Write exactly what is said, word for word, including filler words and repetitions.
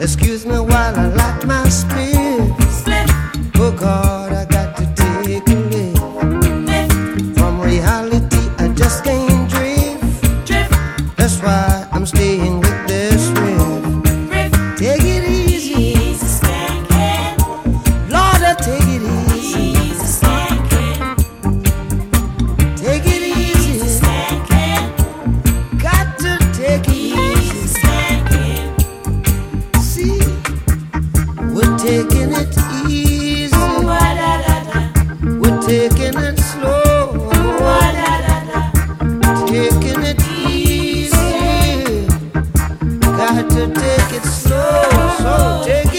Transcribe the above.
Excuse me while I light my split. Oh God, I got to take a lift. From reality I just can't drift. That's why I'm staying with this riff. Take it easy, Lord, I take it easy. Take it easy, got to take it easy. See, we're taking it easy, we're taking it slow, taking it easy, got to take it slow, so take